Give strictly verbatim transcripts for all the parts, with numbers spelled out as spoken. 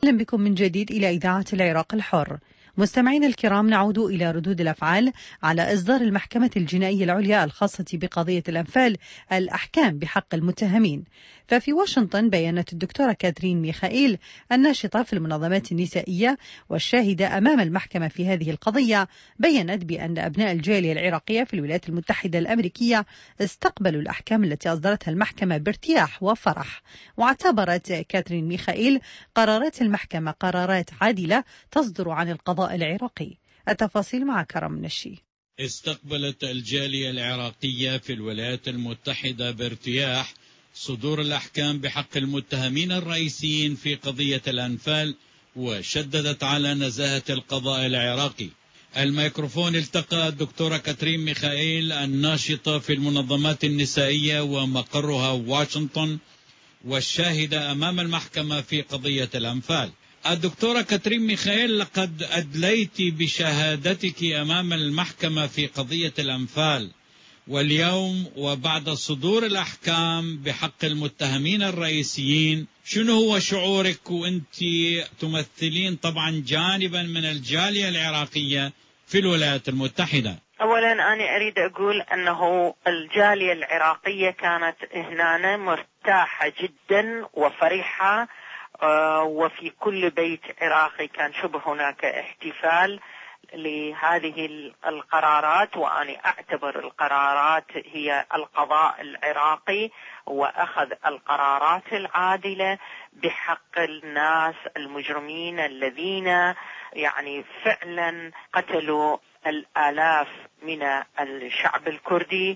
أهلا بكم من جديد إلى إذاعة العراق الحر. مستمعينا الكرام، نعود إلى ردود الأفعال على إصدار المحكمة الجنائية العليا الخاصة بقضية الأنفال الأحكام بحق المتهمين. ففي واشنطن بيّنت الدكتورة كاترين ميخائيل الناشطة في المنظمات النسائية والشاهدة أمام المحكمة في هذه القضية، بيّنت بأن أبناء الجالية العراقية في الولايات المتحدة الأمريكية استقبلوا الأحكام التي أصدرتها المحكمة بارتياح وفرح. واعتبرت كاترين ميخائيل قرارات المحكمة قرارات عادلة تصدر عن القضاء العراقي. التفاصيل مع كرم النشي. استقبلت الجالية العراقية في الولايات المتحدة بارتياح صدور الأحكام بحق المتهمين الرئيسيين في قضية الأنفال، وشددت على نزاهة القضاء العراقي. الميكروفون التقى الدكتورة كاترين ميخائيل الناشطة في المنظمات النسائية ومقرها واشنطن والشاهدة أمام المحكمة في قضية الأنفال. الدكتورة كاترين ميخائيل، لقد أدليت بشهادتك أمام المحكمة في قضية الأنفال، واليوم وبعد صدور الأحكام بحق المتهمين الرئيسيين، شنو هو شعورك وأنت تمثلين طبعا جانبا من الجالية العراقية في الولايات المتحدة؟ أولا أنا أريد أقول أنه الجالية العراقية كانت هنا مرتاحة جدا وفرحة، وفي كل بيت عراقي كان شبه هناك احتفال لهذه القرارات، وأنا أعتبر القرارات هي القضاء العراقي وأخذ القرارات العادلة بحق الناس المجرمين الذين يعني فعلا قتلوا الآلاف من الشعب الكردي.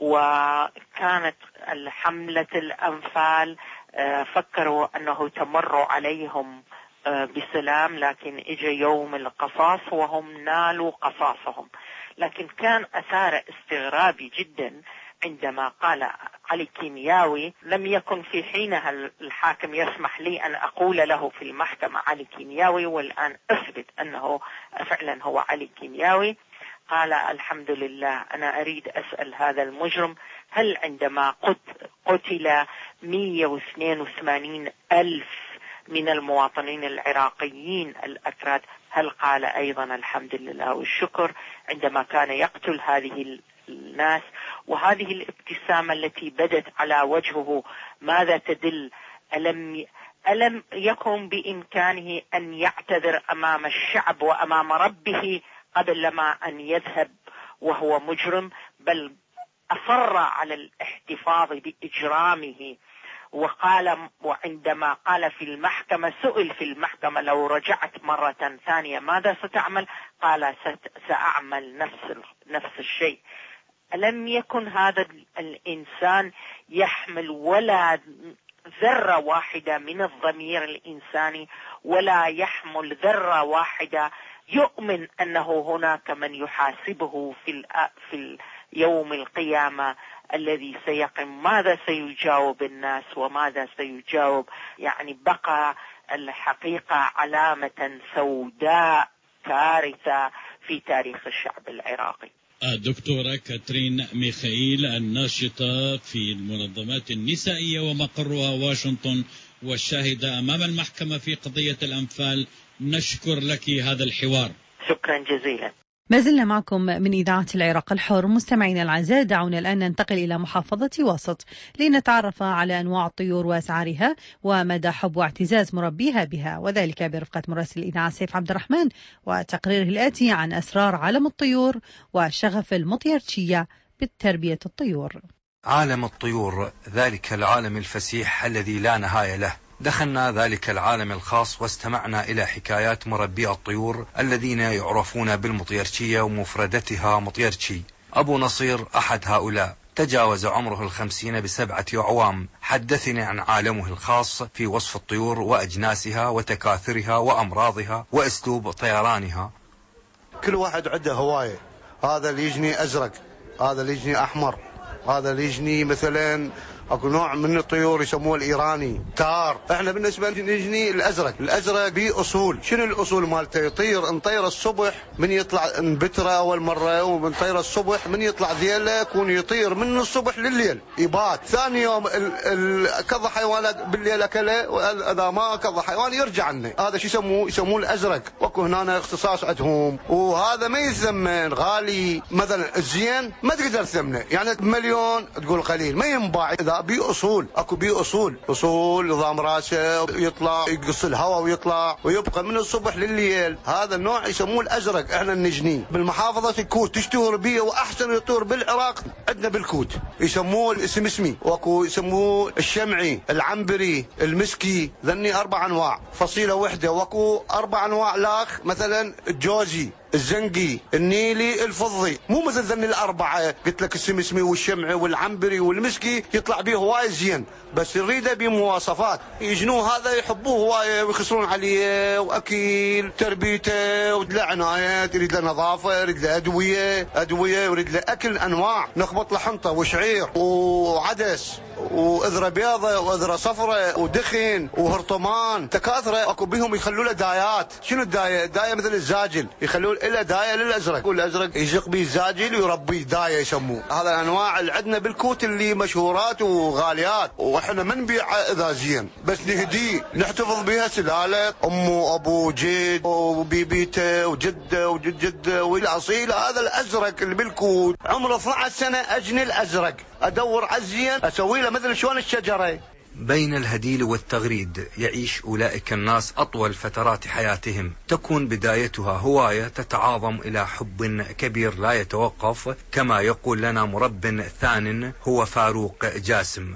وكانت حملة الأنفال فكروا أنه تمر عليهم بسلام، لكن اجى يوم القصاص وهم نالوا قصاصهم. لكن كان أثار استغرابي جدا عندما قال علي كيمياوي، لم يكن في حينها الحاكم يسمح لي أن أقول له في المحكمة علي كيمياوي، والآن أثبت أنه فعلا هو علي كيمياوي. قال الحمد لله، أنا أريد أسأل هذا المجرم، هل عندما قتل مئة واثنين وثمانين ألف من المواطنين العراقيين الأكراد، هل قال أيضا الحمد لله والشكر عندما كان يقتل هذه الناس؟ وهذه الابتسامة التي بدت على وجهه ماذا تدل؟ ألم ألم يكن بإمكانه أن يعتذر أمام الشعب وأمام ربه قبل ما أن يذهب وهو مجرم؟ بل أصر على الاحتفاظ بإجرامه. وقال، وعندما قال في المحكمة، سئل في المحكمة لو رجعت مرة ثانية ماذا ستعمل؟ قال سأعمل نفس نفس الشيء. ألم يكن هذا الإنسان يحمل ولا ذرة واحدة من الضمير الإنساني، ولا يحمل ذرة واحدة يؤمن أنه هناك من يحاسبه في في يوم القيامة الذي سيقم؟ ماذا سيجاوب الناس وماذا سيجاوب؟ يعني بقى الحقيقة علامة سوداء كارثة في تاريخ الشعب العراقي. الدكتورة كاترين ميخائيل الناشطة في المنظمات النسائية ومقرها واشنطن والشاهدة أمام المحكمة في قضية الأنفال، نشكر لك هذا الحوار. شكرا جزيلا. ما زلنا معكم من إذاعة العراق الحر. مستمعينا الأعزاء، دعونا الآن ننتقل إلى محافظة واسط لنتعرف على أنواع الطيور وأسعارها ومدى حب واعتزاز مربيها بها، وذلك برفقة مراسل الإذاعة سيف عبد الرحمن وتقريره الآتي عن أسرار عالم الطيور وشغف المطيرشية بالتربية الطيور. عالم الطيور، ذلك العالم الفسيح الذي لا نهاية له. دخلنا ذلك العالم الخاص واستمعنا إلى حكايات مربي الطيور الذين يعرفون بالمطيرشية ومفردتها مطيرشي. أبو نصير أحد هؤلاء، تجاوز عمره الخمسين بسبعة أعوام. حدثني عن عالمه الخاص في وصف الطيور وأجناسها وتكاثرها وأمراضها وأسلوب طيرانها. كل واحد عنده هواية، هذا اللي يجني أزرق، هذا اللي يجني أحمر، هذا اللي يجني مثلا اكو نوع من الطيور يسموه الايراني تار. احنا بالنسبه نجني الازرق. الازرق به اصول. شنو الاصول مالته؟ يطير نطير الصبح من يطلع نبتره اول مره، وبنطير الصبح من يطلع ذيله يكون يطير من الصبح لليل يبات. ثاني يوم كذا حيوانات بالليل اكله، اذا ما كذا حيوان يرجع لنا. هذا شو يسموه؟ يسموه الازرق. واكو هنا اختصاص عندهم، وهذا ما يثمن، غالي. مثلا الزين ما تقدر تثمنه، يعني مليون تقول قليل، ما ينباع. اذا بي اصول، اكو بي اصول اصول نظام راسه يطلع يقص الهواء ويطلع ويبقى من الصبح لليل. هذا النوع يسموه الازرق. احنا نجنيه بالمحافظه الكوت تشتهر به، واحسن يطير بالعراق عندنا بالكوت يسموه السمسمي، واكو يسموه الشمعي، العنبري، المسكي. ذني اربع انواع فصيله وحده. واكو اربع انواع لاخ، مثلا الجوزي، الزنقي، النيلي، الفضي. مو مثل ذني الاربعه قلت لك، السمسمي والشمعي والعنبري والمسكي يطلع به هواي زين، بس يريده بمواصفات. يجنوه هذا يحبوه هواي ويخسرون عليه، واكيل تربيته ودله عنايه، يريد له نظافه، يريد له ادويه ادويه يريد له اكل انواع. نخبط له حنطه وشعير وعدس واذره بيضه واذره صفراء ودخن وهرطمان تكاثره. اكو بهم يخلوا له دايات. شنو الدايه؟ دايه مثل الزاجل، يخلوا له دايه للازرق، والازرق يزق به الزاجل ويربيه دايه يسموه. هذا الانواع اللي عندنا بالكوت اللي مشهورات وغاليات، واحنا ما نبيعها اذا زين، بس نهديه نحتفظ بها سلاله امه ابو جد وبيبيته وجده وجد جده والاصيل. هذا الازرق اللي بالكوت عمره اثني عشر سنه، اجني الازرق ادور على الزين اسوي له مثل شلون الشجره. بين الهديل والتغريد يعيش أولئك الناس أطول فترات حياتهم، تكون بدايتها هواية تتعاظم إلى حب كبير لا يتوقف، كما يقول لنا مرب ثان هو فاروق جاسم.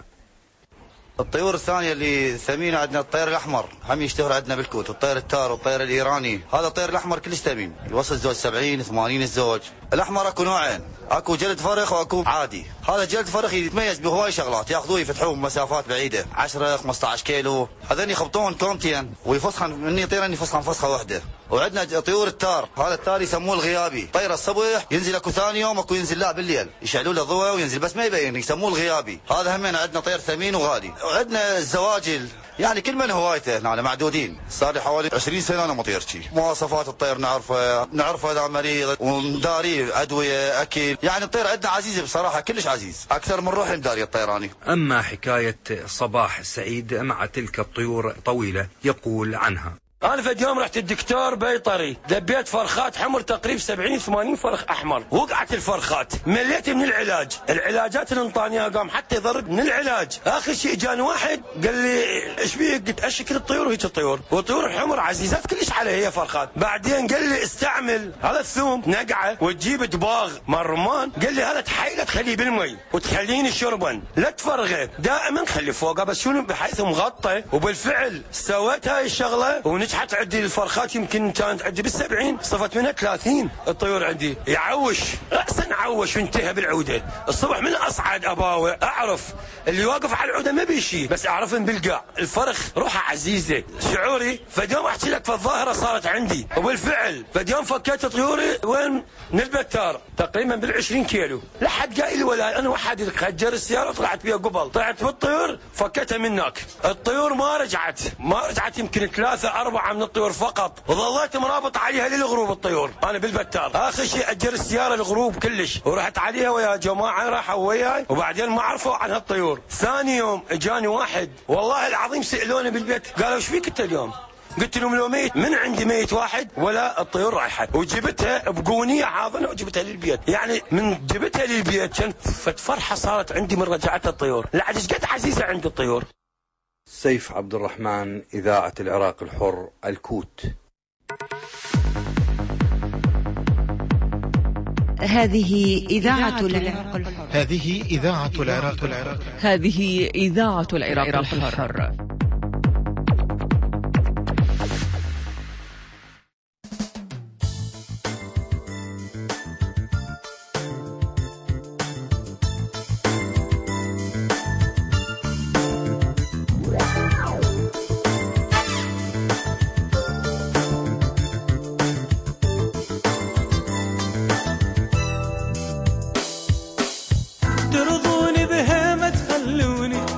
الطيور الثانية اللي ثمينة عندنا الطير الأحمر، هم يشتهر عندنا بالكوت، والطير التار والطير الإيراني. هذا الطير الأحمر كلش ثمين، يوصل زوج سبعين ثمانين الزوج. الأحمر أكو نوعين، أكو جلد فرخ وأكو عادي. هذا جلد فرخ يتميز بهواي شغلات، ياخذوه يفتحوه مسافات بعيدة عشرة خمسة عشر كيلو. هذين يخبطون كومتين ويفسخن من يطيرن يفسخن فسخة واحدة. وعندنا طيور التار، هذا التار يسموه الغيابي، طير الصبح ينزل اكو ثاني يوم اكو ينزل لا بالليل، يشعلوا له ضوء وينزل بس ما يبين، يسموه الغيابي. هذا همين عندنا طير ثمين وغالي. وعندنا الزواجل، يعني كل من هوايته هنا معدودين. صار لي حوالي عشرين سنه انا مطيرشي. مواصفات الطير نعرفه، نعرفه اذا مريض ونداريه ادويه اكل. يعني الطير عندنا عزيز بصراحه، كلش عزيز، اكثر من روحي مداري الطيراني. اما حكايه صباح سعيد مع تلك الطيور طويله، يقول عنها: أنا في يوم رحت الدكتور بيطري، دبيت فرخات حمر تقريبا سبعين ثمانين فرخ أحمر، وقعت الفرخات، مليت من العلاج، العلاجات اللي انطانيها قام حتى يضرب من العلاج، آخر شيء جاني واحد قال لي إيش بيك؟ قلت أشكل الطيور وهيك الطيور، والطيور الحمر عزيزات كلش عليها هي فرخات، بعدين قال لي استعمل هذا الثوم نقعه وتجيب دباغ مال رمان، قال لي هذا تحيله تخليه بالمي وتخليني شربا، لا تفرغه، دائما خلي فوقه بس شنو بحيث مغطى، وبالفعل سويت هاي الشغلة ونجحت. حتى عندي الفرخات يمكن كانت عندي بالسبعين، صفت منها ثلاثين الطيور عندي. يعوش رأسا عوش وانتهى بالعودة. الصبح من أصعد أباوع أعرف اللي واقف على العودة ما بيشي، بس أعرفهم بالقاع. الفرخ روحه عزيزة. شعوري فديوم أحكي لك فالظاهرة صارت عندي، وبالفعل فديوم فكيت طيوري وين؟ من البتار تقريبا بالعشرين كيلو. لحد قايل ولا أنا وحدي خجر السيارة وطلعت بيها قبل، طلعت بالطيور فكيتها منك. الطيور ما رجعت ما رجعت يمكن ثلاثة أربعة من الطيور فقط، وظليت مرابط عليها للغروب الطيور. انا بالبتار اخر شيء اجر السياره الغروب كلش، ورحت عليها ويا جماعه راحوا وياي، وبعدين ما عرفوا عن هالطيور. ثاني يوم اجاني واحد والله العظيم سالوني بالبيت قالوا ايش فيك انت اليوم؟ قلت لهم لو ميت من عندي ميت واحد ولا الطيور رايحه، وجبتها بقونيه حاضنه وجبتها للبيت. يعني من جبتها للبيت كانت فرحه صارت عندي من رجعتها الطيور. لا عاد قد عزيزه عندي الطيور. سيف عبد الرحمن، إذاعة العراق الحر، الكوت. هذه إذاعة العراق الحر. هذه إذاعة العراق الحر. هذه إذاعة العراق الحر. ترضوني بها ما تخلوني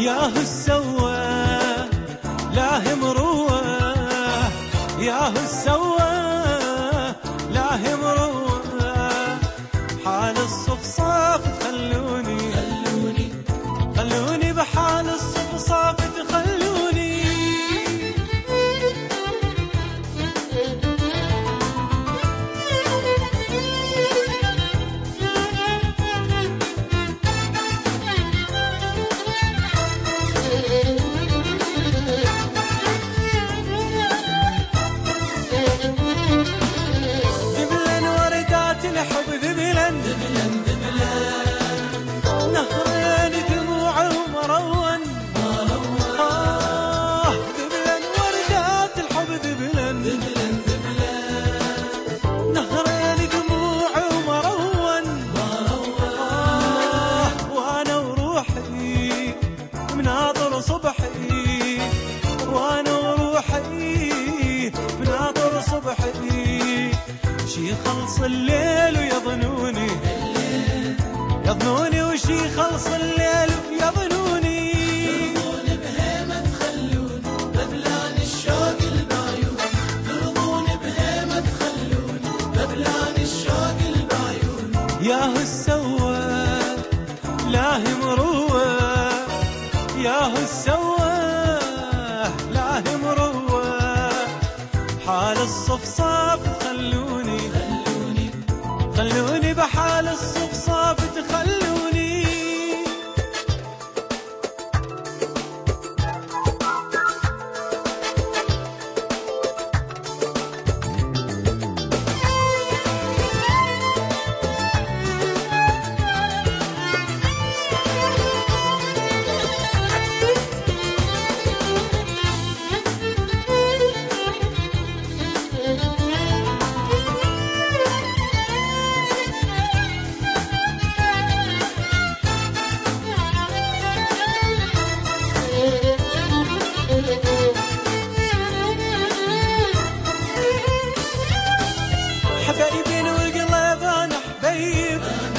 ياهو السواه لا مروه ياهو السواه لا مروه حال الصفصاف تخلوني خلوني خلوني بحال الصفصاف تخلوني ذبلن وردات الحب ذبلن ذبلن ذبلن نهرين دموع ومرون آه ذبلن وردات الحب ذبلن ذبلن ذبلن نهرين دموع ومرون آه وانا وروحي مناظر صبحي وانا وروحي مناظر صبحي شي خلص الليل ويظنوني يظنوني وشي خلص الليل ويظنوني يرضون بهيمة تخلون ببلان الشوق البايون يرضون بهيمة تخلون ببلان الشوق البايون ياهو السواه لا مروه ياهو السواه لا مروه حال الصفصاف خلوني خلوني خلوني بحال الصفصاف تخلوني حبايبين والقلب انا حبيب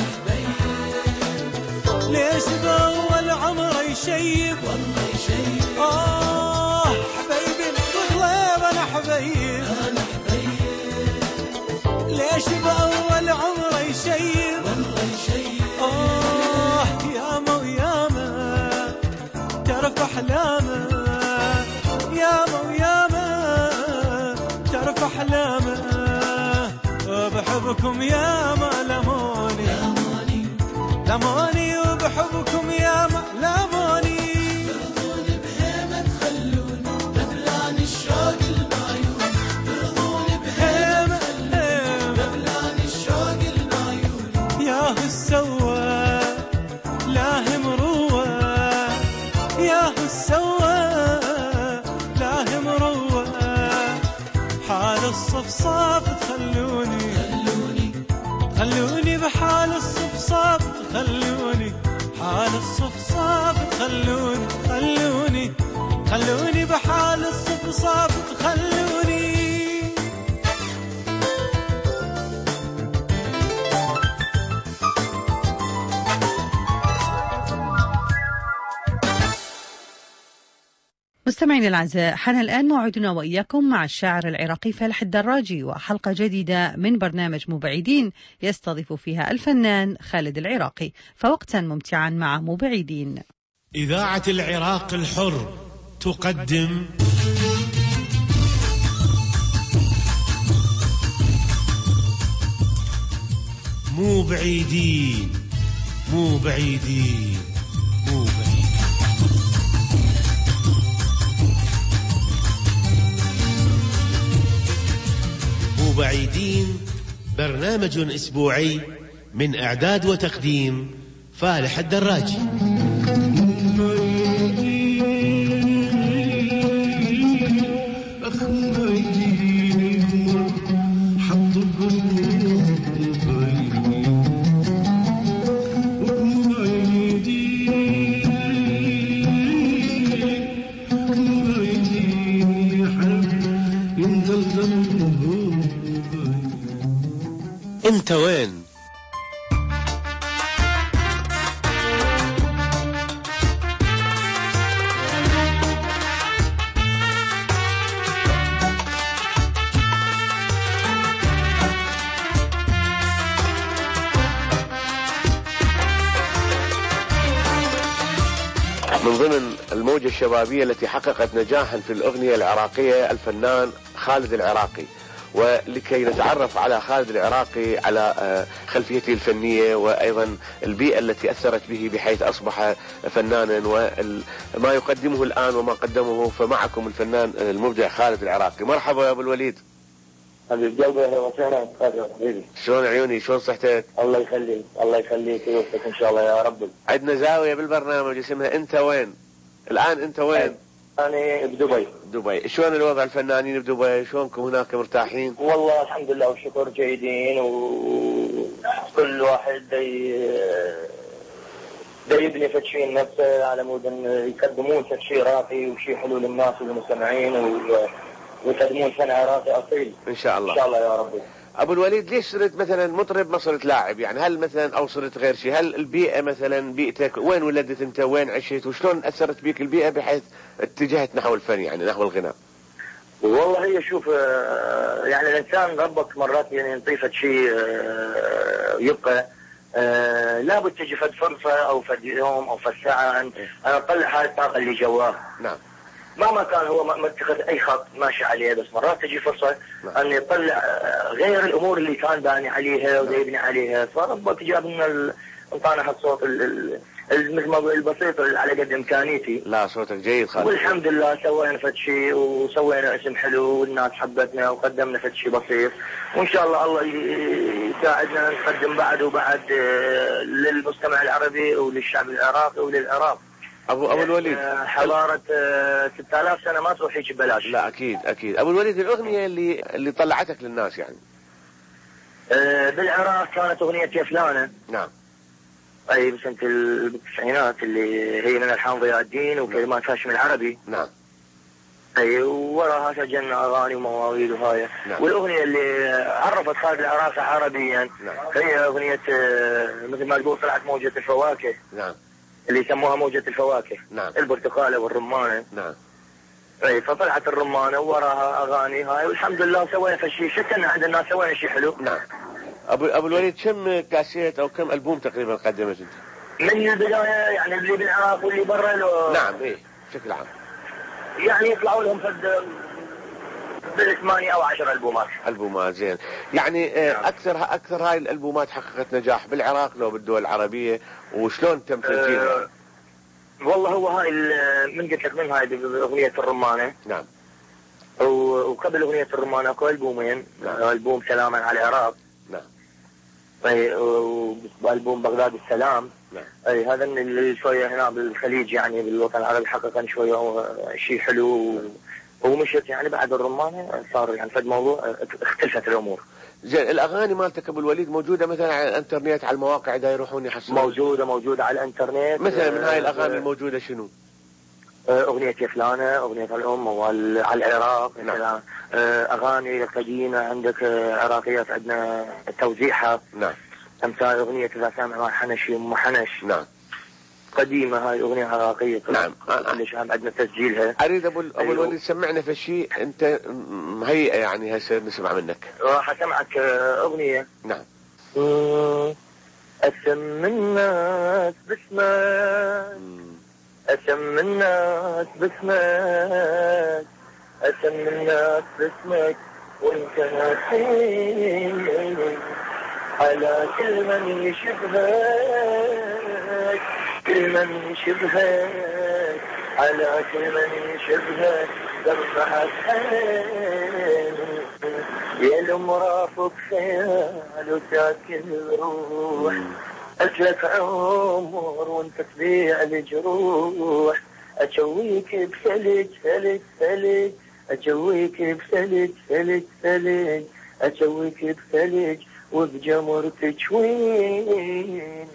ليش باول عمره يشيب والله يشيب اه حبايبين والقلب انا حبيب انا حبيب ليش باول عمره يشيب والله يشيب اه ياما وياما تعرف احلامه ياما وياما تعرف احلامه بحبكم يا ما لموني لموني وبحبكم يا ما لموني يرضون بهيمة تخلون ببلان الشوق البايون يرضون بهيمة ببلان الشوق البايون ياهو السواه لا مروه ياهو السواه لا مروه حال الصفصاف تخلوني خلوني بحال الصفصاف خلوني حال الصفصاف خلوني خلوني خلوني بحال الصفصاف خلوني مستمعينا الأعزاء، حان الآن موعدنا وإياكم مع الشاعر العراقي فالح الدراجي وحلقة جديدة من برنامج مبعدين يستضيف فيها الفنان خالد العراقي، فوقتا ممتعا مع مبعدين. إذاعة العراق الحر تقدم مو بعيدين مو بعيدين مو بعيدين. مو بعيدين برنامج أسبوعي من إعداد وتقديم فالح الدراجي. انت وين؟ ضمن الموجة الشبابية التي حققت نجاحا في الأغنية العراقية الفنان خالد العراقي. ولكي نتعرف على خالد العراقي، على خلفيته الفنية وأيضا البيئة التي أثرت به بحيث أصبح فنانا وما يقدمه الآن وما قدمه، فمعكم الفنان المبدع خالد العراقي. مرحبا يا أبو الوليد. حبيب قلبي، اهلا وسهلا حبيبي. شلون عيوني، شلون صحتك؟ الله يخليك الله يخليك ويوفقك ان شاء الله يا رب. عندنا زاوية بالبرنامج اسمها انت وين؟ الآن انت وين؟ انا بدبي. دبي. شلون الوضع الفنانين بدبي؟ شلونكم هناك، مرتاحين؟ والله الحمد لله والشكر جيدين، وكل واحد دي دي يبني فشي نفسه على مود ان يقدمون فشي راقي وشي حلو للناس والمستمعين و... ويقدمون فن عراقي اصيل ان شاء الله. ان شاء الله يا رب. ابو الوليد، ليش صرت مثلا مطرب ما صرت لاعب؟ يعني هل مثلا او صرت غير شيء؟ هل البيئة مثلا، بيئتك وين ولدت انت، وين عشت، وشلون اثرت بيك البيئة بحيث اتجهت نحو الفن، يعني نحو الغناء؟ والله هي شوف، يعني الانسان ربك مرات يعني ينطيفه شيء يبقى لابد تجي فد فرصة او فد يوم او فد ساعة ان اطلع هاي الطاقة اللي جواه. نعم. مهما كان هو ما اتخذ اي خط ماشي عليه، بس مرات تجي فرصة نعم. ان يطلع غير الامور اللي كان باني عليها ودا يبني عليها، فربك جاب لنا انطانا هالصوت البسيط على قد امكانيتي. لا صوتك جيد خالد. والحمد لله سوينا فد شيء وسوينا اسم حلو والناس حبتنا وقدمنا فد شيء بسيط، وان شاء الله الله يساعدنا نقدم بعد وبعد للمجتمع العربي وللشعب العراقي وللعراق. ابو ابو الوليد، حضارة ستة آلاف سنة ما تروح هيك ببلاش. لا اكيد اكيد. ابو الوليد، الاغنية اللي اللي طلعتك للناس يعني بالعراق كانت اغنية يا فلانة. نعم. اي بسنة التسعينات، اللي هي من الحان ضياء الدين وكلمات هاشم العربي. نعم. اي وراها سجلنا اغاني ومواويل وهاي. نعم. والاغنية اللي عرفت خالد العراقي عربيا نعم. هي اغنية مثل ما تقول طلعت موجة الفواكه. نعم. اللي يسموها موجة الفواكه. نعم. البرتقالة والرمانة. نعم. اي فطلعت الرمانة وراها اغاني هاي، والحمد لله سوينا فشي شكلنا عند الناس، سوينا شيء حلو. نعم. ابو ابو الوليد، كم كاسيت او كم البوم تقريبا قدمت انت؟ من البداية يعني اللي بالعراق واللي برا له. نعم. ايه بشكل عام يعني يطلعوا لهم فد بالثمانية او عشر البومات. البومات زين. يعني نعم. اكثر اكثر هاي الالبومات حققت نجاح بالعراق لو بالدول العربية، وشلون تم تسجيلها؟ أه والله هو هاي من قلت لك من هاي اغنية الرمانة. نعم. وقبل اغنية الرمانة اكو البومين. نعم. البوم سلاما على العراق. نعم. اي والبوم بغداد السلام. نعم. اي هذا اللي شوية هنا بالخليج يعني بالوطن العربي حققا شوية شيء حلو. ومشت يعني بعد الرمانة صار يعني فد موضوع اختلفت الامور. زين. الاغاني مالتك ابو الوليد موجودة مثلا على الانترنت، على المواقع دا يروحون يحصلون؟ موجودة موجودة على الانترنت. مثلا من هاي الاغاني أه الموجودة شنو؟ اغنية يا فلانة، اغنية الام على العراق. نعم. مثلا اغاني قديمة عندك عراقيات عندنا توزيعها. نعم. امثال اغنية اذا سامع مع حنشي ام حنش. نعم. قديمة هاي اغنية عراقية. نعم. كلش عندنا تسجيلها. اريد ابو ابو الوليد سمعنا في شيء انت مهيئ يعني هسه نسمع منك. راح اسمعك اغنية. نعم. اسم الناس باسمك، اسم الناس باسمك، اسم الناس باسمك وانت ناسين على كل من يشبهك، كل من يشبهك على كل من يشبهك دمعك حين يا المرافق خيال وساكن الروح، أجلك عمر وانت تبيع الجروح، أجويك بثلج ثلج ثلج، أجويك بثلج ثلج ثلج، أجويك بثلج وبجمر تشويني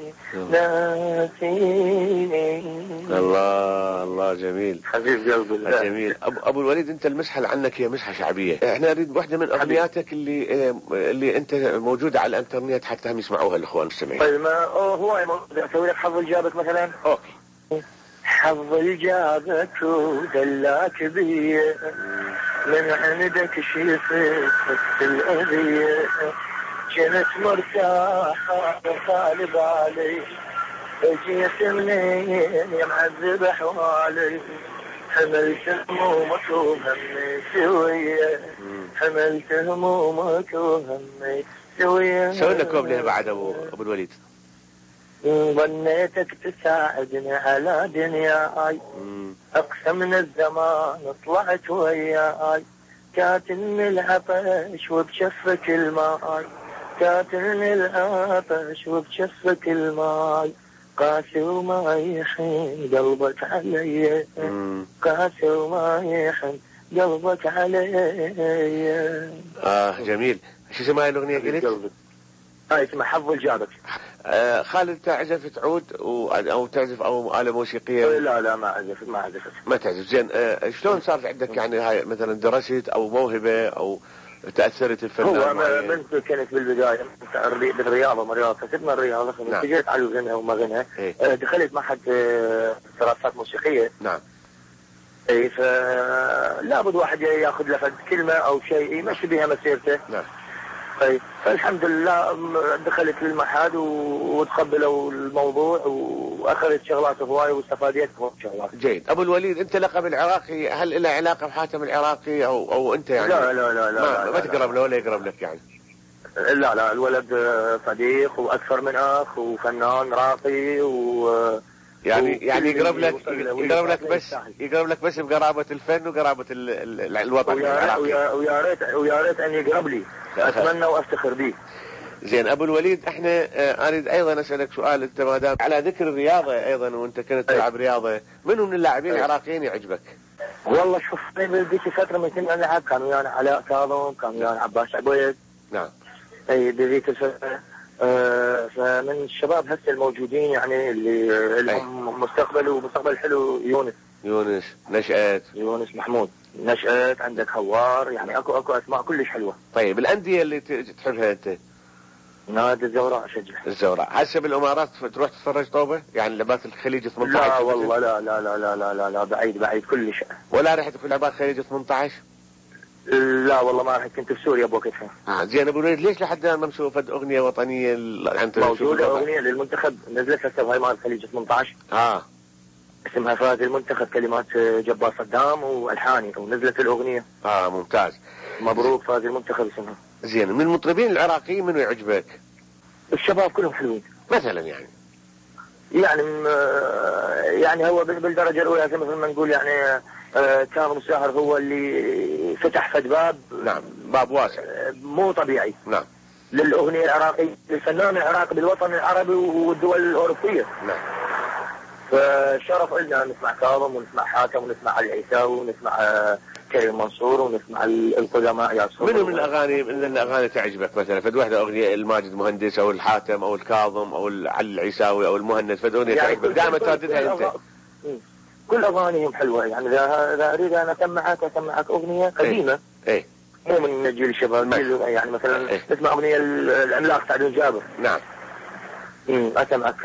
ناسيني. الله الله جميل حبيب قلبي. جميل. ابو ابو الوليد، انت المسحه عنك هي مسحه شعبيه، احنا نريد واحده من اغنياتك اللي اللي انت موجوده على الانترنت حتى هم يسمعوها الاخوان المستمعين. طيب ما هو اسوي لك حظ الجابك مثلا. اوكي. حظ الجابك ودلاك بي من عندك شي صفت الأذية، كنت مرتاحة وخالب علي جيت منين يا معذب احوالي حملت همومك وهمي سوية حملت همومك وهمي سوية. سوي لنا كوب له بعد ابو ابو الوليد. ظنيتك تساعدني على دنياي اقسمنا الزمان طلعت وياي كاتلني العطش وبشفك الماي كاتلني العطش وبشفك الماي قاسي وما يحن قلبك علي قاسي وما يحن قلبك علي. اه جميل. شو اسمها الاغنيه قلت؟ هاي اسمها حظ الجابك. آه خالد تعزف تعود و... او تعزف او آلة موسيقية؟ لا لا ما اعزف ما اعزف ما تعزف. زين آه شلون صار عندك يعني هاي مثلا درست او موهبة او تأثرت الفنان؟ هو من كانت بالبداية بالرياضة مريضة كتبنا الرياضة اتجهت على الغنى وما غنى. إيه؟ دخلت معهد دراسات موسيقية. نعم. اي فلابد واحد ياخذ له كلمة او شيء يمشي بها مسيرته. نعم. طيب فالحمد لله دخلت للمعهد وتقبلوا الموضوع واخذت شغلات هوايه واستفادت شغلات. جيد. ابو الوليد انت لقب العراقي هل له علاقه بحاتم العراقي او او انت يعني؟ لا لا لا لا ما, لا ما تقرب له ولا يقرب لك يعني؟ لا لا الولد صديق واكثر من اخ وفنان راقي و يعني يعني يقرب لك يقرب لك بس يقرب لك بس بقرابه الفن وقرابه الوطن العراقي. ويا ريت ويا ريت ان يقرب لي اتمنى وافتخر به. زين ابو الوليد احنا اريد ايضا اسالك سؤال. انت ما دام على ذكر الرياضه ايضا وانت كنت تلعب رياضه، منو من اللاعبين العراقيين يعجبك؟ والله شوف بذيك الفتره من كنا نلعب كان ويانا علاء كاظم كان ويانا عباس عبيد. نعم. اي بذيك الفتره آه فمن الشباب هسه الموجودين يعني اللي لهم مستقبل ومستقبل حلو يونس يونس نشأت يونس محمود نشأت عندك هوار يعني اكو اكو اسماء كلش حلوه. طيب الانديه اللي تحبها انت؟ نادي الزوراء اشجع. الزوراء. هسه بالامارات تروح تتفرج طوبه يعني لعبات الخليج ثمانية عشر؟ لا والله لا لا لا لا لا لا, لا بعيد بعيد كلش. ولا رحت في لعبات خليج ثمانية عشر؟ لا والله ما رحت كنت في سوريا بوقتها. اه زين ابو الوليد ليش لحد الان ما نشوف اغنيه وطنيه انت موجوده اغنيه للمنتخب نزلت هسه بهاي مال خليج ثمانية عشر. اه اسمها فاز المنتخب كلمات جبار صدام والحاني ونزلت الاغنيه. اه ممتاز. مبروك فاز المنتخب اسمها. زين من المطربين العراقيين منو يعجبك؟ الشباب كلهم حلوين. مثلا يعني يعني يعني هو بالدرجه الاولى زي مثل ما نقول يعني كاظم الساهر هو اللي فتح فد باب. نعم باب واسع مو طبيعي. نعم. للاغنيه العراقيه للفنان العراقي بالوطن العربي والدول الاوروبيه. نعم. فشرف لنا نسمع كاظم ونسمع حاتم ونسمع علي العيساوي ونسمع كريم منصور ونسمع القدماء يا صور. منو من الاغاني من الاغاني تعجبك مثلا فد واحده اغنيه الماجد مهندس او الحاتم او الكاظم او علي العيساوي او المهند فد اغنيه يعني تعجبك دائما ترددها انت؟ كل اغانيهم حلوه يعني اذا اذا اريد ان اسمعك اسمعك اغنيه قديمه. ايه مو من جيل الشباب جيل يعني مثلا ايه؟ اسمع اغنيه العملاق سعد الجابر. نعم. امم اسمعك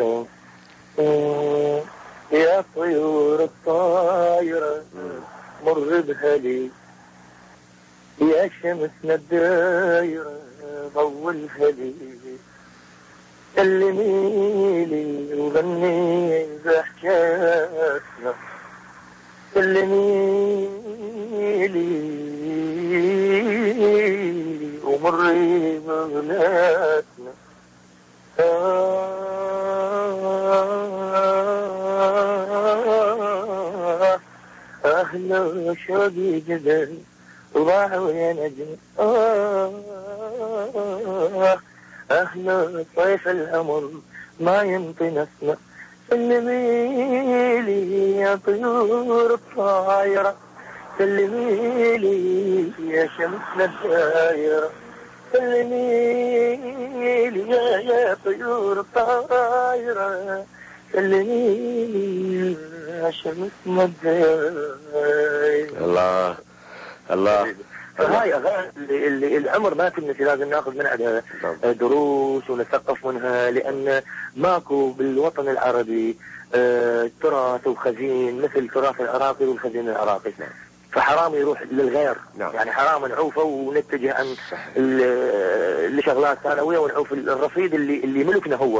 يا طيور الطايره مر بهلي يا شمسنا الدايره ضوّلها لي سلميلي وغني بحكاياتنا سلميلي ومري بغناتنا آه أهلا شوقي جدل وضاعوا يا نجم آه أهلا صيف الأمر ما ينطي نسمة سلميلي يا طيور الطايرة سلميلي يا شمسنا الدايرة سلميلي يا طيور الطايرة سلميلي يا شمسنا الدايرة. الله الله. فهاي أغاني اللي, اللي العمر ما تنسي لازم ناخذ من عندها دروس ونثقف منها لأن ماكو بالوطن العربي اه تراث وخزين مثل تراث العراقي والخزين العراقي. فحرام يروح للغير. نعم. يعني حرام نعوفه ونتجه عن لشغلات ثانوية ونعوف الرصيد اللي اللي ملكنا هو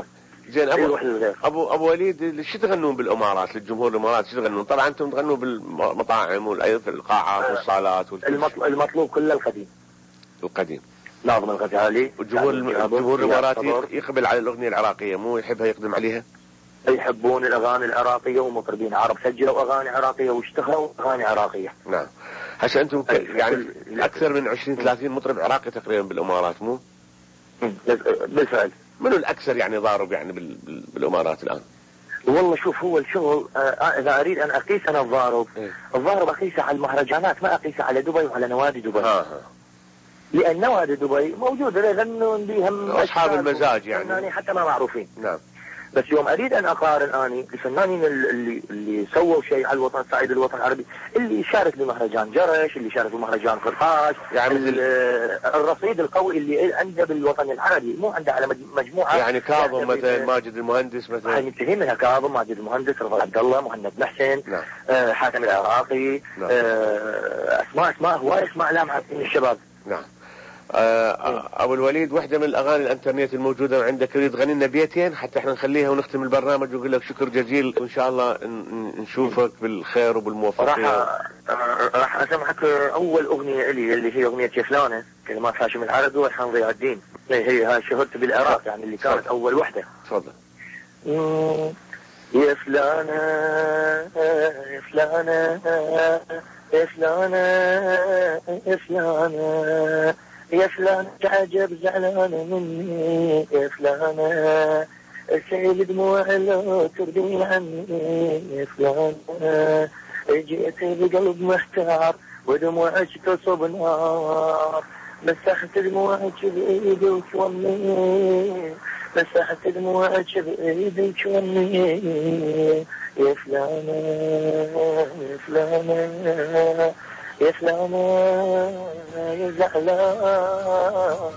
زين ابو ابو ابو وليد، شو تغنون بالامارات للجمهور الامارات؟ شو تغنون؟ طبعا انتم تغنون بالمطاعم والايضا في القاعات والصالات وال... المطلوب كله القديم القديم لازم الغزالي. والجمهور الجمهور الاماراتي يقبل على الاغنيه العراقيه، مو يحبها يقدم عليها؟ يحبون الاغاني العراقيه ومطربين عرب سجلوا اغاني عراقيه واشتهروا اغاني عراقيه. نعم. هسه انتم يعني اكثر من عشرين ثلاثين مطرب عراقي تقريبا بالامارات، مو؟ بالفعل. منو الاكثر يعني ضارب يعني بال... بال... بالامارات الان؟ والله شوف، هو الشغل آه اذا اريد ان اقيس انا الضارب، إيه؟ الضارب اقيسه على المهرجانات، ما اقيسه على دبي وعلى نوادي دبي. ها ها. لان نوادي دبي موجوده يغنون بهم اصحاب المزاج يعني. يعني حتى ما معروفين. نعم. بس يوم اريد ان اقارن اني الفنانين اللي اللي سووا شيء على الوطن صعيد الوطن العربي، اللي شارك بمهرجان جرش، اللي شارك بمهرجان خرطاش، يعني الرصيد القوي اللي عنده بالوطن العربي، مو عنده على مجموعه. يعني كاظم مثلا، ماجد المهندس مثلا، يعني منتهي منها كاظم، ماجد المهندس، رضا عبد الله، مهند محسن. نعم. آه حاتم العراقي. نعم. آه اسماء اسماء هواي اسماء لامعه من الشباب. نعم. آه ابو الوليد، واحدة من الاغاني الانترنت الموجودة عندك، اريد تغني لنا بيتين حتى احنا نخليها ونختم البرنامج، ونقول لك شكر جزيل، وان شاء الله نشوفك بالخير وبالموفقية. راح راح اسمعك اول اغنية لي اللي هي اغنية يفلانة، كلمات هاشم العربي والحان ضياء الدين. هي هاي شهرت بالعراق يعني، اللي كانت اول وحدة. تفضل. يا فلانة يا فلانة يا فلانة يا فلانة يا فلان تعجب زعلانة مني، يا فلانة سيل دموع لو تردين عني، يا فلانة جيت بقلب محتار ودموعك تصب نار، مسحت دموعك بإيدك ومي، مسحت دموعك بإيدك ومي، يا فلانة يا فلانة يا فلانة يا زعلانة.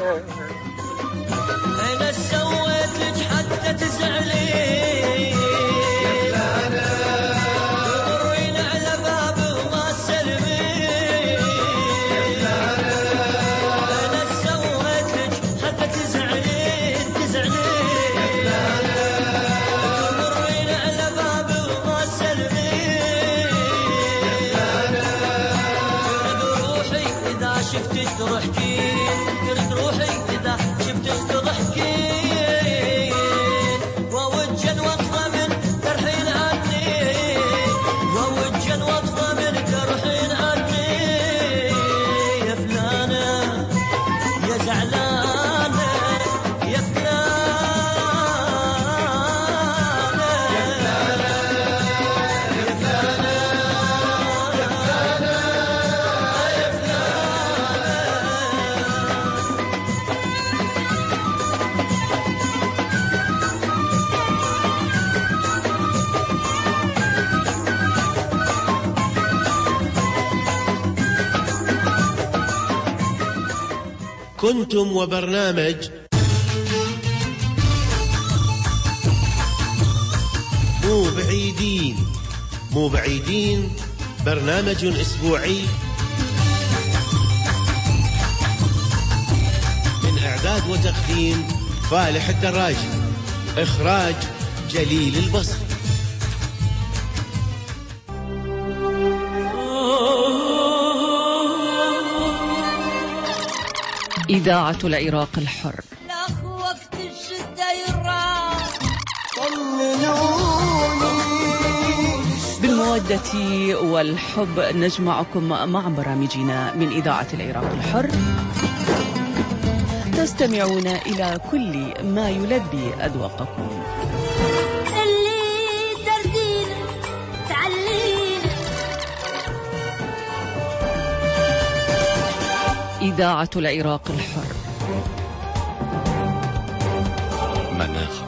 أنا سويت لك حتى تزعلي، يا فلانة تمرين على بابي وما تسلمي، يا فلانة أنا سويت لك حتى تزعلي تزعلي، يا فلانة تمرين على بابي وما تسلمي، شفتك تضحكين، ترد روحي إذا شفتك تضحكين، ووجن وطفة من ترحين عني، ووجن وطفة من ترحين عني، يا فلانة يا زعلانة يا فلانة يا فلانة يا فلانة يا فلانة يا فلانة. كنتم وبرنامج مو بعيدين. مو بعيدين برنامج اسبوعي من اعداد وتقديم فالح الدراجي، اخراج جليل البصري. إذاعة العراق الحر. الأخ وقت الشدة يراح بالمودة والحب نجمعكم مع برامجنا من إذاعة العراق الحر. تستمعون إلى كل ما يلبي أذواقكم. اللي تردين تعلين. إذاعة العراق الحر. مناخ